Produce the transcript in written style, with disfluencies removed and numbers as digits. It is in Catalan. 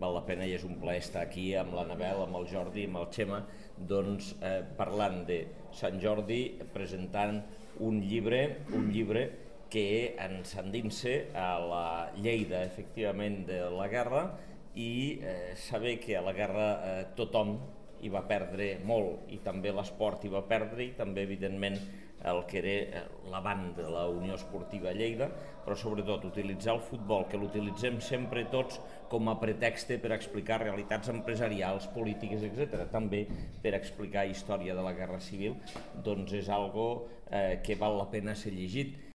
val la pena i és un plaer estar aquí amb l'Anabel, amb el Jordi, amb el Xema, doncs parlant de Sant Jordi, presentant un llibre que ens endinsa a la Lleida, efectivament, de la guerra i saber que a la guerra tothom hi va perdre molt i també l'esport hi va perdre i també evidentment el que era l'avant de la Unió Esportiva Lleida, però sobretot utilitzar el futbol, que l'utilitzem sempre tots com a pretext per explicar realitats empresarials, polítiques, etc. També per explicar història de la Guerra Civil, doncs és algo que val la pena ser llegit.